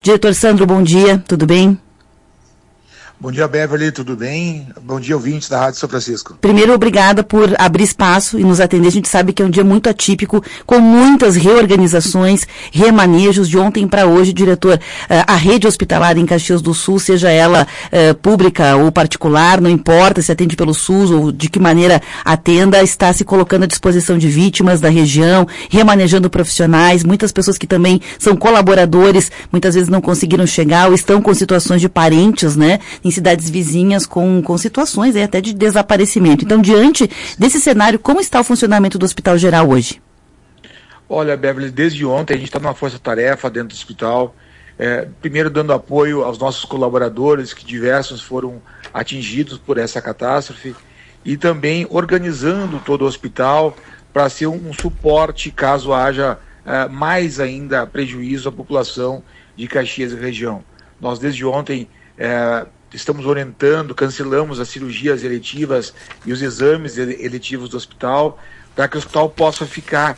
Diretor Sandro, bom dia, tudo bem? Bom dia, Beverly, tudo bem? Bom dia, ouvintes da Rádio São Francisco. Primeiro, obrigada por abrir espaço e nos atender. A gente sabe que é um dia muito atípico, com muitas reorganizações, remanejos de ontem para hoje. Diretor, a rede hospitalar em Caxias do Sul, seja ela pública ou particular, não importa se atende pelo SUS ou de que maneira atenda, está se colocando à disposição de vítimas da região, remanejando profissionais, muitas pessoas que também são colaboradores, muitas vezes não conseguiram chegar ou estão com situações de parentes, né? Em cidades vizinhas com situações até de desaparecimento. Então, diante desse cenário, como está o funcionamento do Hospital Geral hoje? Olha, Beverly, desde ontem a gente está numa força-tarefa dentro do hospital, primeiro dando apoio aos nossos colaboradores, que diversos foram atingidos por essa catástrofe, e também organizando todo o hospital para ser um suporte caso haja mais ainda prejuízo à população de Caxias e região. Nós, desde ontem, estamos orientando, cancelamos as cirurgias eletivas e os exames eletivos do hospital, para que o hospital possa ficar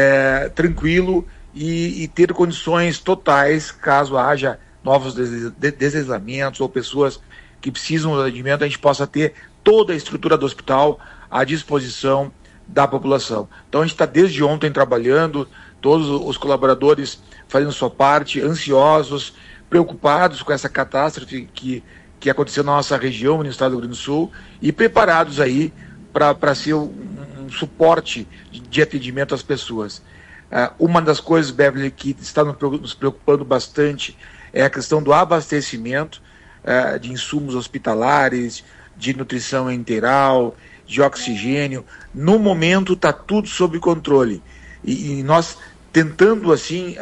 tranquilo e ter condições totais, caso haja novos deslizamentos ou pessoas que precisam do atendimento, a gente possa ter toda a estrutura do hospital à disposição da população. Então a gente está desde ontem trabalhando, todos os colaboradores fazendo sua parte, ansiosos, preocupados com essa catástrofe que aconteceu na nossa região, no estado do Rio Grande do Sul, e preparados aí para ser um suporte de atendimento às pessoas. Uma das coisas, Beverly, que está nos preocupando bastante é a questão do abastecimento de insumos hospitalares, de nutrição enteral, de oxigênio. No momento está tudo sob controle. E nós tentando, assim,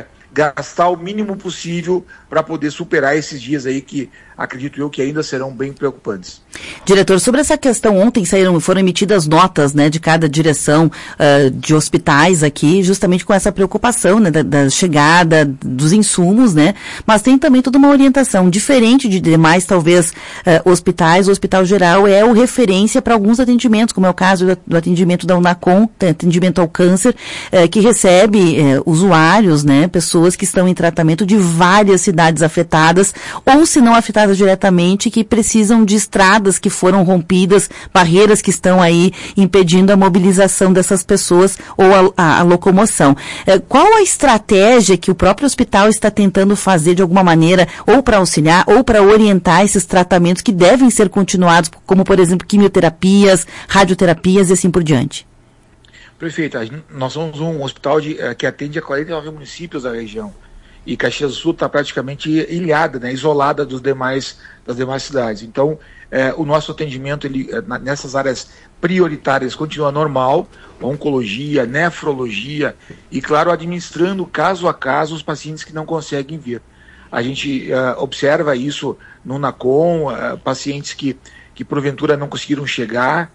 gastar o mínimo possível para poder superar esses dias aí que acredito eu que ainda serão bem preocupantes. Diretor, sobre essa questão, ontem foram emitidas notas, né, de cada direção de hospitais aqui, justamente com essa preocupação, né, da chegada dos insumos, né, mas tem também toda uma orientação diferente de demais, talvez, hospitais. O Hospital Geral é o referência para alguns atendimentos, como é o caso do atendimento da Unacom, atendimento ao câncer, que recebe usuários, né, pessoas que estão em tratamento de várias cidades afetadas, ou se não afetadas diretamente, que precisam de estradas que foram rompidas, barreiras que estão aí impedindo a mobilização dessas pessoas ou a locomoção. Qual a estratégia que o próprio hospital está tentando fazer de alguma maneira, ou para auxiliar, ou para orientar esses tratamentos que devem ser continuados, como, por exemplo, quimioterapias, radioterapias e assim por diante? Prefeita, nós somos um hospital que atende a 49 municípios da região. E Caxias do Sul está praticamente ilhada, né, isolada das demais cidades. Então, o nosso atendimento nessas áreas prioritárias continua normal, oncologia, nefrologia e, claro, administrando caso a caso os pacientes que não conseguem vir. A gente observa isso no NACOM, pacientes que porventura não conseguiram chegar.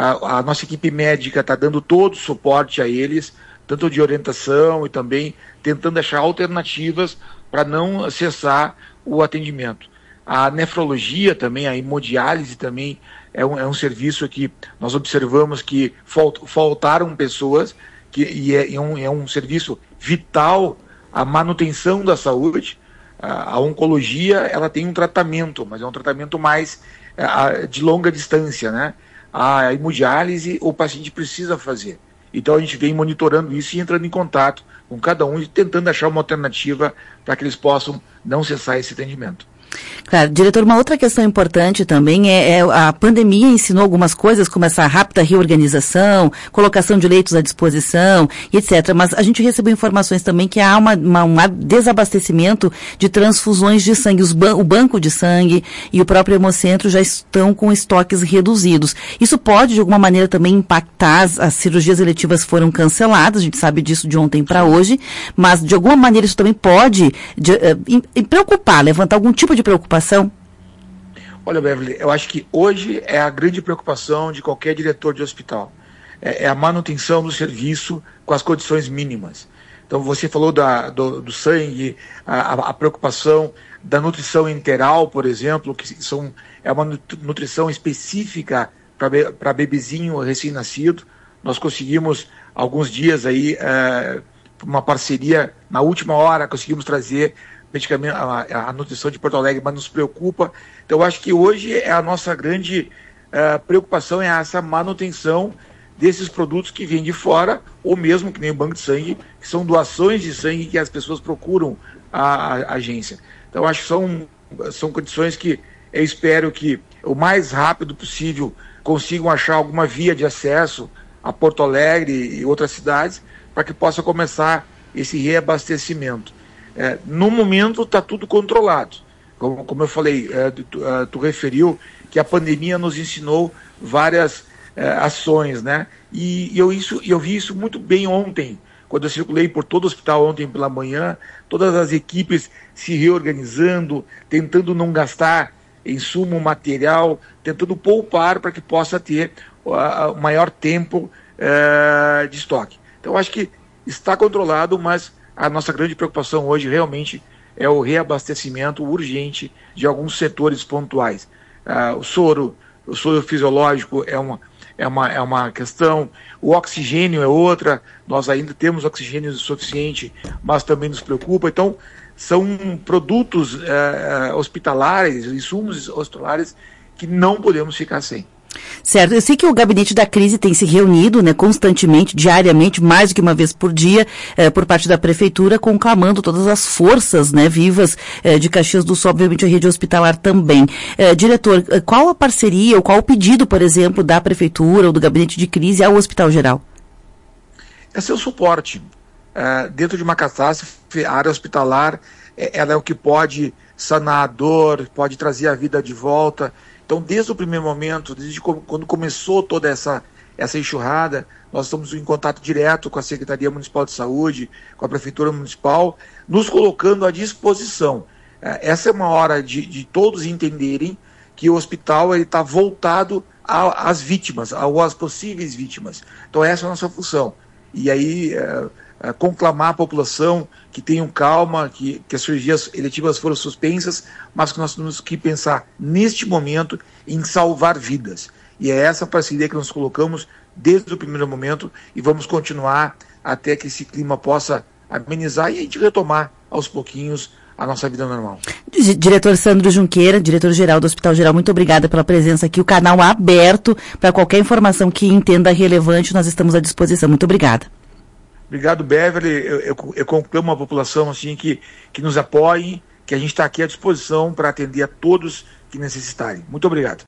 A nossa equipe médica está dando todo o suporte a eles, tanto de orientação e também tentando achar alternativas para não cessar o atendimento. A nefrologia também, a hemodiálise também é um serviço que nós observamos que faltaram pessoas, e é um serviço vital à manutenção da saúde. A oncologia, ela tem um tratamento, mas é um tratamento mais de longa distância, né? A hemodiálise o paciente precisa fazer. Então a gente vem monitorando isso e entrando em contato com cada um e tentando achar uma alternativa para que eles possam não cessar esse atendimento. Claro, diretor, uma outra questão importante também é a pandemia ensinou algumas coisas, como essa rápida reorganização, colocação de leitos à disposição, etc. Mas a gente recebeu informações também que há um desabastecimento de transfusões de sangue. O banco de sangue e o próprio Hemocentro já estão com estoques reduzidos. Isso pode, de alguma maneira, também impactar, as cirurgias eletivas foram canceladas, a gente sabe disso de ontem para hoje, mas de alguma maneira isso também pode preocupar, levantar algum tipo de preocupação? Olha, Beverly, eu acho que hoje é a grande preocupação de qualquer diretor de hospital. É a manutenção do serviço com as condições mínimas. Então, você falou do sangue, a preocupação da nutrição enteral, por exemplo, que é uma nutrição específica para bebezinho recém-nascido. Nós conseguimos, alguns dias aí, uma parceria, na última hora, conseguimos trazer medicamento, a nutrição de Porto Alegre, mas nos preocupa. Então, eu acho que hoje é a nossa grande preocupação, é essa manutenção desses produtos que vêm de fora, ou mesmo que nem o banco de sangue, que são doações de sangue que as pessoas procuram a agência. Então, acho que são condições que eu espero que o mais rápido possível consigam achar alguma via de acesso a Porto Alegre e outras cidades, para que possa começar esse reabastecimento. No momento está tudo controlado. Como eu falei, tu referiu que a pandemia nos ensinou várias ações, né? E eu vi isso muito bem ontem, quando eu circulei por todo o hospital ontem pela manhã, todas as equipes se reorganizando, tentando não gastar insumo, material, tentando poupar para que possa ter o maior tempo de estoque. Então, acho que está controlado, mas a nossa grande preocupação hoje realmente é o reabastecimento urgente de alguns setores pontuais. O soro fisiológico é uma questão, o oxigênio é outra, nós ainda temos oxigênio suficiente, mas também nos preocupa. Então, são produtos hospitalares, insumos hospitalares que não podemos ficar sem. Certo, eu sei que o gabinete da crise tem se reunido, né, constantemente, diariamente, mais do que uma vez por dia, por parte da prefeitura, conclamando todas as forças, né, vivas de Caxias do Sul, obviamente a rede hospitalar também. Diretor, qual a parceria ou qual o pedido, por exemplo, da prefeitura ou do gabinete de crise ao Hospital Geral? É seu suporte. Dentro de uma catástrofe, a área hospitalar, ela é o que pode sanar a dor, pode trazer a vida de volta. Então, desde o primeiro momento, desde quando começou toda essa enxurrada, nós estamos em contato direto com a Secretaria Municipal de Saúde, com a Prefeitura Municipal, nos colocando à disposição. Essa é uma hora de todos entenderem que o hospital está voltado às vítimas, às possíveis vítimas. Então, essa é a nossa função. E aí, conclamar a população que tenham calma, que as cirurgias eletivas foram suspensas, mas que nós temos que pensar neste momento em salvar vidas. E é essa parceria que nós colocamos desde o primeiro momento e vamos continuar até que esse clima possa amenizar e a gente retomar aos pouquinhos a nossa vida normal. Diretor Sandro Junqueira, diretor-geral do Hospital Geral, muito obrigada pela presença aqui. O canal aberto para qualquer informação que entenda relevante, nós estamos à disposição. Muito obrigada. Obrigado, Beverly. Eu conclamo a população assim, que nos apoie, que a gente está aqui à disposição para atender a todos que necessitarem. Muito obrigado.